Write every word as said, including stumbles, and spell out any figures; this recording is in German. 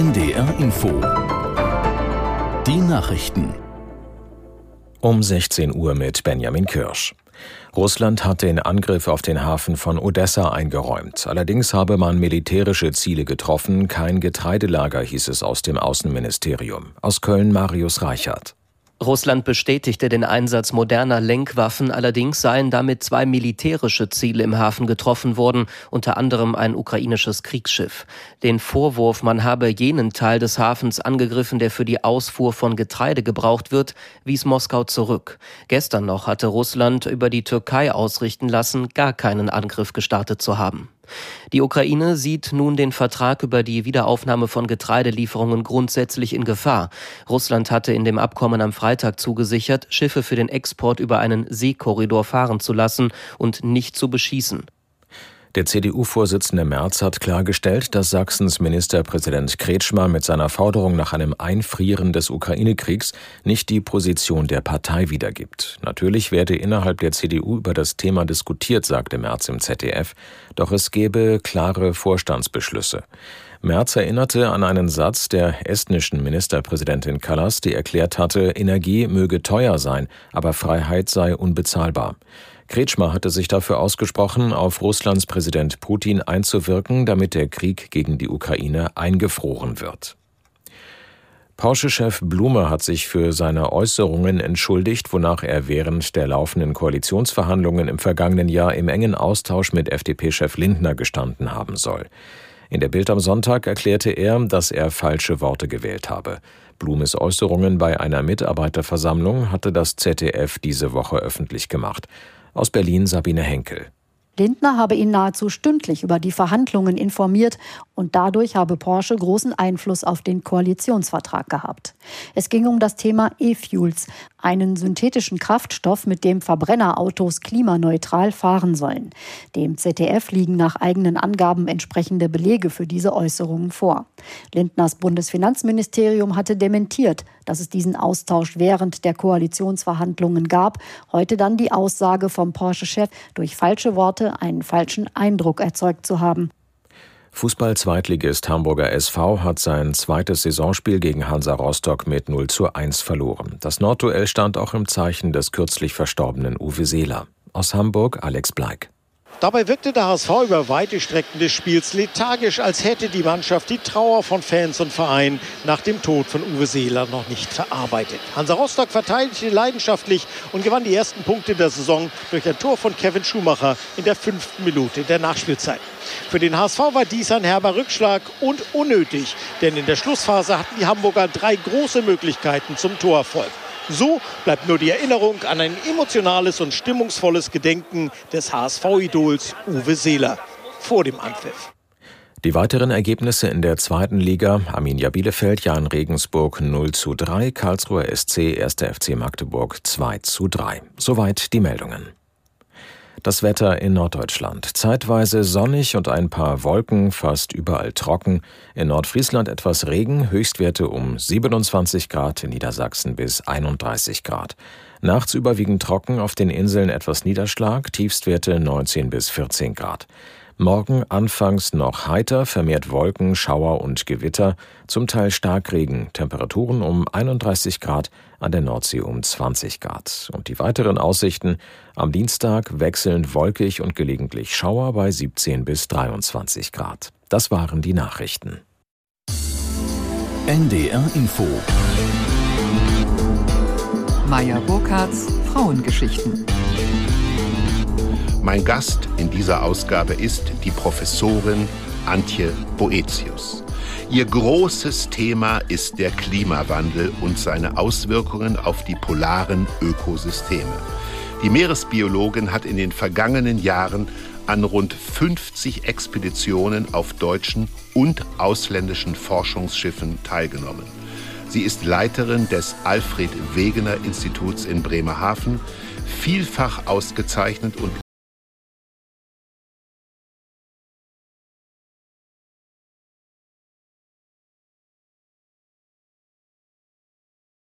N D R Info. Die Nachrichten. Um sechzehn Uhr mit Benjamin Kirsch. Russland hat den Angriff auf den Hafen von Odessa eingeräumt. Allerdings habe man militärische Ziele getroffen, kein Getreidelager, hieß es aus dem Außenministerium. Aus Köln Marius Reichert. Russland bestätigte den Einsatz moderner Lenkwaffen, allerdings seien damit zwei militärische Ziele im Hafen getroffen worden, unter anderem ein ukrainisches Kriegsschiff. Den Vorwurf, man habe jenen Teil des Hafens angegriffen, der für die Ausfuhr von Getreide gebraucht wird, wies Moskau zurück. Gestern noch hatte Russland über die Türkei ausrichten lassen, gar keinen Angriff gestartet zu haben. Die Ukraine sieht nun den Vertrag über die Wiederaufnahme von Getreidelieferungen grundsätzlich in Gefahr. Russland hatte in dem Abkommen am Freitag zugesichert, Schiffe für den Export über einen Seekorridor fahren zu lassen und nicht zu beschießen. Der C D U-Vorsitzende Merz hat klargestellt, dass Sachsens Ministerpräsident Kretschmer mit seiner Forderung nach einem Einfrieren des Ukraine-Kriegs nicht die Position der Partei wiedergibt. Natürlich werde innerhalb der C D U über das Thema diskutiert, sagte Merz im Z D F, doch es gebe klare Vorstandsbeschlüsse. Merz erinnerte an einen Satz der estnischen Ministerpräsidentin Kallas, die erklärt hatte, Energie möge teuer sein, aber Freiheit sei unbezahlbar. Kretschmer hatte sich dafür ausgesprochen, auf Russlands Präsident Putin einzuwirken, damit der Krieg gegen die Ukraine eingefroren wird. Porsche-Chef Blume hat sich für seine Äußerungen entschuldigt, wonach er während der laufenden Koalitionsverhandlungen im vergangenen Jahr im engen Austausch mit F D P-Chef Lindner gestanden haben soll. In der Bild am Sonntag erklärte er, dass er falsche Worte gewählt habe. Blumes Äußerungen bei einer Mitarbeiterversammlung hatte das Z D F diese Woche öffentlich gemacht. Aus Berlin Sabine Henkel. Lindner habe ihn nahezu stündlich über die Verhandlungen informiert und dadurch habe Porsche großen Einfluss auf den Koalitionsvertrag gehabt. Es ging um das Thema E-Fuels, einen synthetischen Kraftstoff, mit dem Verbrennerautos klimaneutral fahren sollen. Dem Z D F liegen nach eigenen Angaben entsprechende Belege für diese Äußerungen vor. Lindners Bundesfinanzministerium hatte dementiert, dass es diesen Austausch während der Koalitionsverhandlungen gab. Heute dann die Aussage vom Porsche-Chef, durch falsche Worte einen falschen Eindruck erzeugt zu haben. Fußball-Zweitligist Hamburger S V hat sein zweites Saisonspiel gegen Hansa Rostock mit null zu eins verloren. Das Nordduell stand auch im Zeichen des kürzlich verstorbenen Uwe Seeler. Aus Hamburg Alex Bleik. Dabei wirkte der H S V über weite Strecken des Spiels lethargisch, als hätte die Mannschaft die Trauer von Fans und Verein nach dem Tod von Uwe Seeler noch nicht verarbeitet. Hansa Rostock verteidigte leidenschaftlich und gewann die ersten Punkte der Saison durch ein Tor von Kevin Schumacher in der fünften Minute der Nachspielzeit. Für den H S V war dies ein herber Rückschlag und unnötig, denn in der Schlussphase hatten die Hamburger drei große Möglichkeiten zum Torerfolg. So bleibt nur die Erinnerung an ein emotionales und stimmungsvolles Gedenken des H S V-Idols Uwe Seeler vor dem Anpfiff. Die weiteren Ergebnisse in der zweiten Liga: Arminia Bielefeld, Jahn Regensburg null zu drei, Karlsruher S C, erster F C Magdeburg zwei zu drei. Soweit die Meldungen. Das Wetter in Norddeutschland. Zeitweise sonnig und ein paar Wolken, fast überall trocken. In Nordfriesland etwas Regen, Höchstwerte um siebenundzwanzig Grad, in Niedersachsen bis einunddreißig Grad. Nachts überwiegend trocken, auf den Inseln etwas Niederschlag, Tiefstwerte neunzehn bis vierzehn Grad. Morgen anfangs noch heiter, vermehrt Wolken, Schauer und Gewitter, zum Teil Starkregen, Temperaturen um einunddreißig Grad, an der Nordsee um zwanzig Grad. Und die weiteren Aussichten: am Dienstag wechselnd wolkig und gelegentlich Schauer bei siebzehn bis dreiundzwanzig Grad. Das waren die Nachrichten. N D R Info. Maya Burkhardts Frauengeschichten. Mein Gast in dieser Ausgabe ist die Professorin Antje Boetius. Ihr großes Thema ist der Klimawandel und seine Auswirkungen auf die polaren Ökosysteme. Die Meeresbiologin hat in den vergangenen Jahren an rund fünfzig Expeditionen auf deutschen und ausländischen Forschungsschiffen teilgenommen. Sie ist Leiterin des Alfred Wegener Instituts in Bremerhaven, vielfach ausgezeichnet und